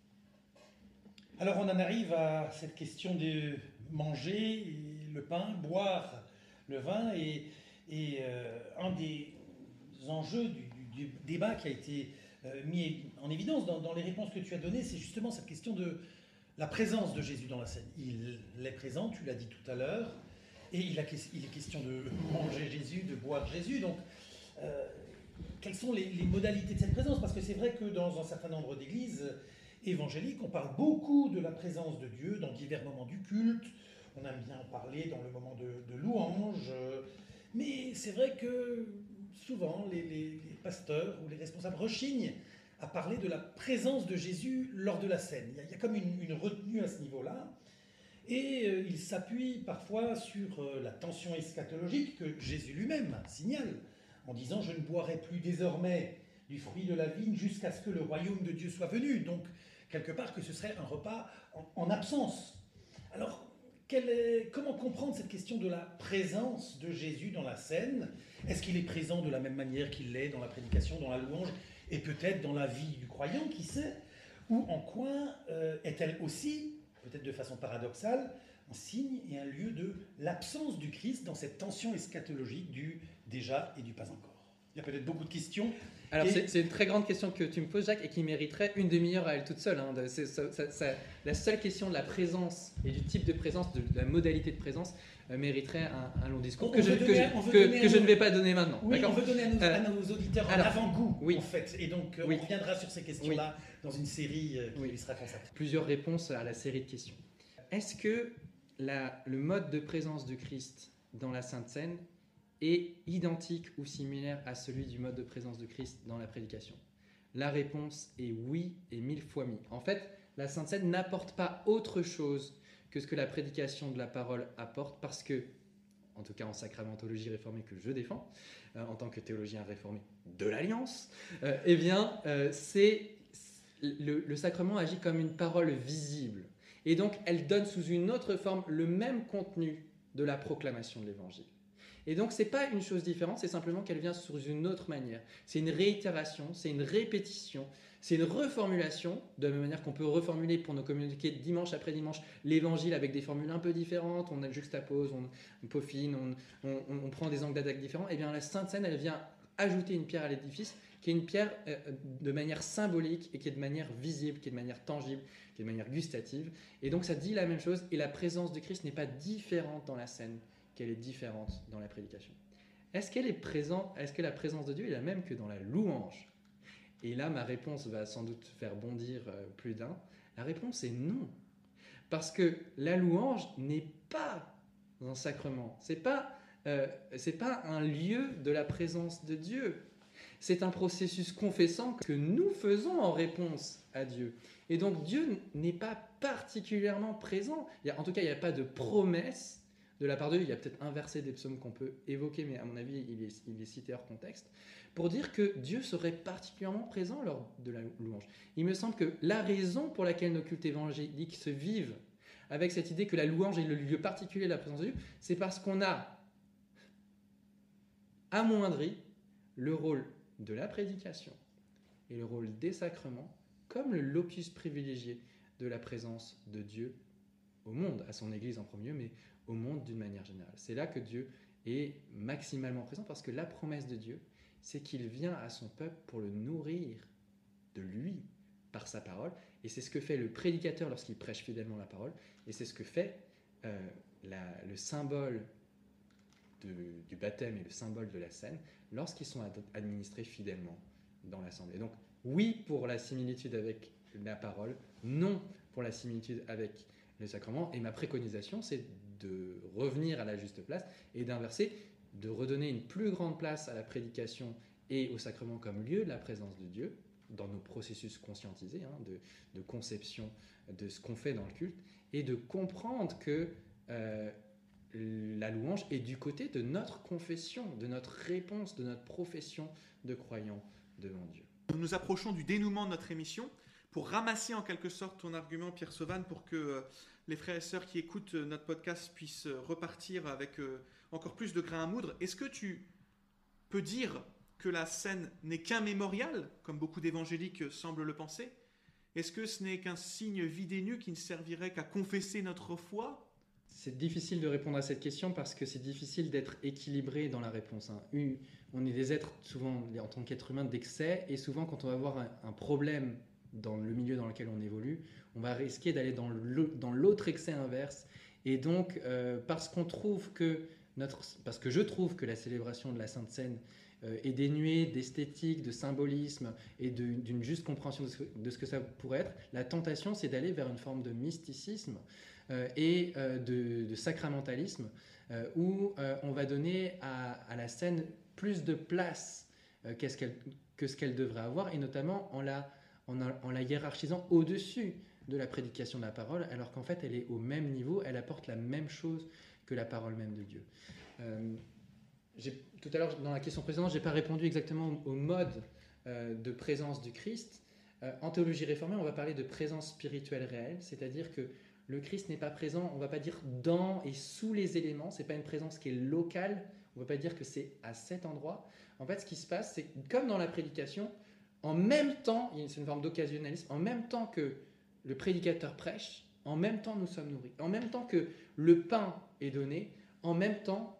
Alors on en arrive à cette question de manger le pain, boire le vin, et, et euh, un des enjeux du, du, du débat qui a été euh, mis en évidence dans, dans les réponses que tu as données, c'est justement cette question de la présence de Jésus dans la scène. Il est présent, tu l'as dit tout à l'heure, et il, a, il est question de manger Jésus, de boire Jésus. Donc, euh, quelles sont les, les modalités de cette présence? Parce que c'est vrai que dans un certain nombre d'églises évangéliques, on parle beaucoup de la présence de Dieu dans divers moments du culte. On aime bien en parler dans le moment de, de louange. Mais c'est vrai que souvent, les, les, les pasteurs ou les responsables rechignent à parler de la présence de Jésus lors de la scène. Il y a, il y a comme une, une retenue à ce niveau-là. Et euh, il s'appuie parfois sur euh, la tension eschatologique que Jésus lui-même signale, en disant « Je ne boirai plus désormais du fruit de la vigne jusqu'à ce que le royaume de Dieu soit venu ». Donc, quelque part, que ce serait un repas en, en absence. Alors, quelle est, comment comprendre cette question de la présence de Jésus dans la scène? Est-ce qu'il est présent de la même manière qu'il l'est dans la prédication, dans la louange, et peut-être dans la vie du croyant, qui sait? Ou en quoi euh, est-elle aussi, peut-être de façon paradoxale, un signe et un lieu de l'absence du Christ dans cette tension eschatologique du déjà et du pas encore? Il y a peut-être beaucoup de questions. Alors, et... c'est, c'est une très grande question que tu me poses, Jacques, et qui mériterait une demi-heure à elle toute seule. Hein. C'est, ça, ça, ça, la seule question de la présence et du type de présence, de, de la modalité de présence, euh, mériterait un, un long discours on que, je, donner, que, je, que, que je ne vais pas donner maintenant. Oui, D'accord. on veut donner à nos, euh, à nos auditeurs alors, un avant-goût, oui. en fait. Et donc, euh, oui. on reviendra sur ces questions-là oui. dans une série euh, qui oui. lui sera consacrée. Plusieurs réponses à la série de questions. Est-ce que la, le mode de présence de Christ dans la Sainte Seine est identique ou similaire à celui du mode de présence de Christ dans la prédication? La réponse est oui et mille fois oui. En fait, la Sainte Seine n'apporte pas autre chose que ce que la prédication de la parole apporte, parce que, en tout cas en sacramentologie réformée que je défends, euh, en tant que théologien réformé de l'Alliance, euh, eh bien, euh, c'est, le, le sacrement agit comme une parole visible. Et donc, elle donne sous une autre forme le même contenu de la proclamation de l'Évangile. Et donc, ce n'est pas une chose différente, c'est simplement qu'elle vient sous une autre manière. C'est une réitération, c'est une répétition, c'est une reformulation, de la même manière qu'on peut reformuler pour nos communiqués dimanche après dimanche l'Évangile avec des formules un peu différentes, on juxtapose, on, on peaufine, on, on, on prend des angles d'attaque différents. Et bien, la Sainte Seine, elle vient ajouter une pierre à l'édifice, qui est une pierre euh, de manière symbolique et qui est de manière visible, qui est de manière tangible, qui est de manière gustative. Et donc, ça dit la même chose, et la présence de Christ n'est pas différente dans la scène qu'elle est différente dans la prédication. Est-ce qu'elle est présente, est-ce que la présence de Dieu est la même que dans la louange? Et là, ma réponse va sans doute faire bondir plus d'un. La réponse est non. Parce que la louange n'est pas un sacrement. C'est pas, euh, c'est pas un lieu de la présence de Dieu. C'est un processus confessant que nous faisons en réponse à Dieu. Et donc Dieu n'est pas particulièrement présent. Il y a, en tout cas, il n'y a pas de promesse de la part de Dieu. Il y a peut-être un verset des psaumes qu'on peut évoquer, mais à mon avis, il est, il est cité hors contexte, pour dire que Dieu serait particulièrement présent lors de la louange. Il me semble que la raison pour laquelle nos cultes évangéliques se vivent avec cette idée que la louange est le lieu particulier de la présence de Dieu, c'est parce qu'on a amoindri le rôle de la prédication et le rôle des sacrements comme le locus privilégié de la présence de Dieu au monde, à son Église en premier lieu, mais au monde d'une manière générale. C'est là que Dieu est maximalement présent, parce que la promesse de Dieu, c'est qu'il vient à son peuple pour le nourrir de lui par sa parole, et c'est ce que fait le prédicateur lorsqu'il prêche fidèlement la parole, et c'est ce que fait euh, la, le symbole de, du baptême et le symbole de la scène lorsqu'ils sont ad- administrés fidèlement dans l'assemblée. Donc oui pour la similitude avec la parole, non pour la similitude avec le sacrement, et ma préconisation c'est de revenir à la juste place et d'inverser, de redonner une plus grande place à la prédication et au sacrement comme lieu de la présence de Dieu dans nos processus conscientisés hein, de, de conception de ce qu'on fait dans le culte, et de comprendre que euh, la louange est du côté de notre confession, de notre réponse, de notre profession de croyant devant Dieu. Nous nous approchons du dénouement de notre émission. Pour ramasser en quelque sorte ton argument, Pierre Sauvanne, pour que euh, les frères et sœurs qui écoutent euh, notre podcast puissent euh, repartir avec euh, encore plus de grains à moudre, est-ce que tu peux dire que la scène n'est qu'un mémorial, comme beaucoup d'évangéliques euh, semblent le penser? Est-ce que ce n'est qu'un signe vide et nu qui ne servirait qu'à confesser notre foi? C'est difficile de répondre à cette question parce que c'est difficile d'être équilibré dans la réponse. Hein. Une, on est des êtres, souvent en tant qu'être humain, d'excès, et souvent quand on va avoir un, un problème dans le milieu dans lequel on évolue, on va risquer d'aller dans, le, dans l'autre excès inverse. Et donc, euh, parce qu'on trouve que notre, parce que je trouve que la célébration de la Sainte Seine euh, est dénuée d'esthétique, de symbolisme et de, d'une juste compréhension de ce, de ce que ça pourrait être, la tentation, c'est d'aller vers une forme de mysticisme euh, et euh, de, de sacramentalisme euh, où euh, on va donner à, à la scène plus de place euh, qu'est-ce qu'elle, que ce qu'elle devrait avoir, et notamment en la en la hiérarchisant au-dessus de la prédication de la parole, alors qu'en fait elle est au même niveau, elle apporte la même chose que la parole même de Dieu. Euh, j'ai, tout à l'heure, dans la question précédente, je n'ai pas répondu exactement au, au mode euh, de présence du Christ. Euh, en théologie réformée, on va parler de présence spirituelle réelle, c'est-à-dire que le Christ n'est pas présent, on ne va pas dire dans et sous les éléments, ce n'est pas une présence qui est locale, on ne va pas dire que c'est à cet endroit. En fait, ce qui se passe, c'est comme dans la prédication, en même temps, c'est une forme d'occasionnalisme, en même temps que le prédicateur prêche, en même temps nous sommes nourris. En même temps que le pain est donné, en même temps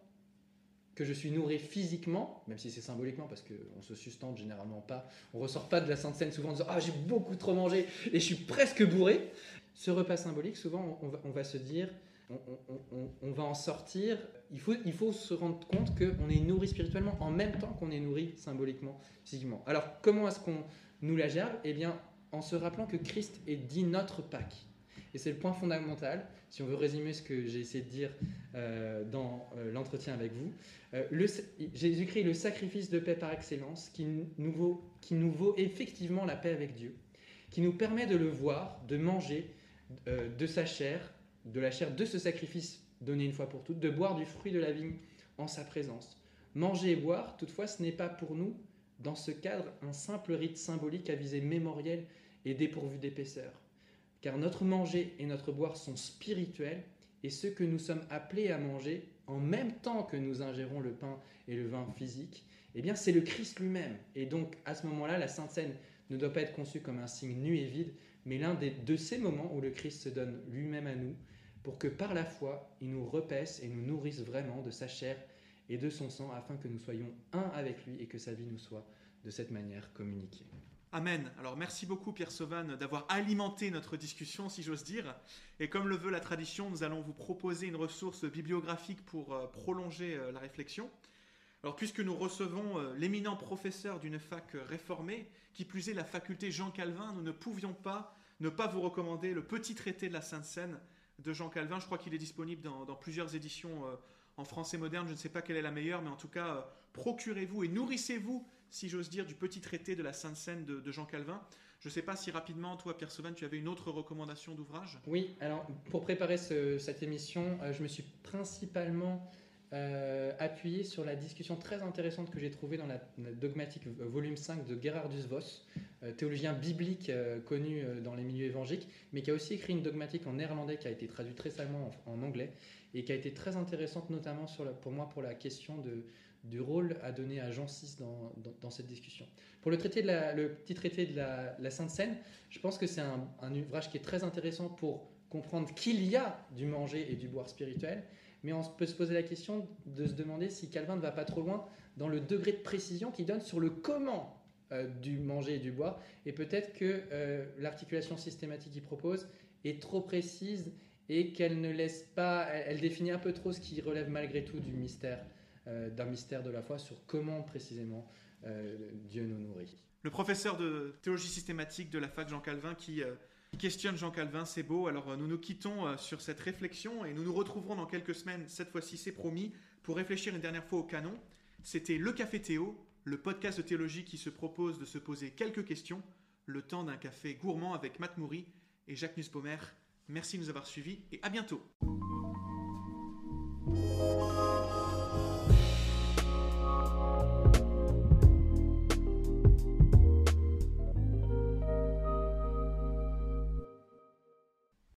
que je suis nourri physiquement, même si c'est symboliquement, parce qu'on ne se sustente généralement pas, on ne ressort pas de la Sainte Seine souvent en disant « Ah, j'ai beaucoup trop mangé et je suis presque bourré ». Ce repas symbolique, souvent, on va, on va se dire, on, on, on, on va en sortir. Il faut, il faut se rendre compte qu'on est nourri spirituellement en même temps qu'on est nourri symboliquement, physiquement. Alors, comment est-ce qu'on nous la gère ? Eh bien, en se rappelant que Christ est dit notre Pâques. Et c'est le point fondamental, si on veut résumer ce que j'ai essayé de dire euh, dans euh, l'entretien avec vous. Euh, le, Jésus-Christ est le sacrifice de paix par excellence qui nous, vaut, qui nous vaut effectivement la paix avec Dieu, qui nous permet de le voir, de manger euh, de sa chair, de la chair de ce sacrifice donné une fois pour toutes, de boire du fruit de la vigne en sa présence. Manger et boire, toutefois, ce n'est pas pour nous, dans ce cadre, un simple rite symbolique à visée mémorielle et dépourvu d'épaisseur. Car notre manger et notre boire sont spirituels, et ce que nous sommes appelés à manger, en même temps que nous ingérons le pain et le vin physique, eh bien c'est le Christ lui-même. Et donc, à ce moment-là, la Sainte Seine ne doit pas être conçue comme un signe nu et vide, mais l'un des, de ces moments où le Christ se donne lui-même à nous, pour que par la foi, il nous repaisse et nous nourrisse vraiment de sa chair et de son sang, afin que nous soyons un avec lui et que sa vie nous soit de cette manière communiquée. Amen. Alors merci beaucoup Pierre Sauvanne d'avoir alimenté notre discussion, si j'ose dire. Et comme le veut la tradition, nous allons vous proposer une ressource bibliographique pour euh, prolonger euh, la réflexion. Alors puisque nous recevons euh, l'éminent professeur d'une fac euh, réformée, qui plus est la faculté Jean Calvin, nous ne pouvions pas ne pas vous recommander le petit traité de la Sainte Seine de Jean Calvin. Je crois qu'il est disponible dans, dans plusieurs éditions euh, en français moderne. Je ne sais pas quelle est la meilleure, mais en tout cas, euh, procurez-vous et nourrissez-vous, si j'ose dire, du petit traité de la Sainte Seine de, de Jean Calvin. Je ne sais pas si rapidement, toi, Pierre Sauvagne, tu avais une autre recommandation d'ouvrage ? Oui, alors pour préparer ce, cette émission, euh, je me suis principalement euh, appuyé sur la discussion très intéressante que j'ai trouvée dans la, la dogmatique euh, volume cinq de Gerhardus Voss, euh, théologien biblique euh, connu euh, dans les milieux évangéliques, mais qui a aussi écrit une dogmatique en néerlandais qui a été traduite récemment en, en anglais et qui a été très intéressante, notamment sur la, pour moi pour la question de, du rôle à donner à Jean six dans, dans, dans cette discussion. Pour le, traité de la, le petit traité de la, la Sainte Seine, je pense que c'est un, un ouvrage qui est très intéressant pour comprendre qu'il y a du manger et du boire spirituel, mais on peut se poser la question de se demander si Calvin ne va pas trop loin dans le degré de précision qu'il donne sur le comment euh, du manger et du boire, et peut-être que euh, l'articulation systématique qu'il propose est trop précise et qu'elle ne laisse pas, elle, elle définit un peu trop ce qui relève malgré tout du mystère, euh, d'un mystère de la foi sur comment précisément euh, Dieu nous nourrit. Le professeur de théologie systématique de la fac Jean Calvin qui euh, questionne Jean Calvin, c'est beau. Alors euh, nous nous quittons euh, sur cette réflexion et nous nous retrouverons dans quelques semaines, cette fois-ci c'est promis, pour réfléchir une dernière fois au canon. C'était Le Café Théo, le podcast de théologie qui se propose de se poser quelques questions, le temps d'un café gourmand avec Matt Moury et Jacques Nussbaumer. Merci de nous avoir suivis et à bientôt.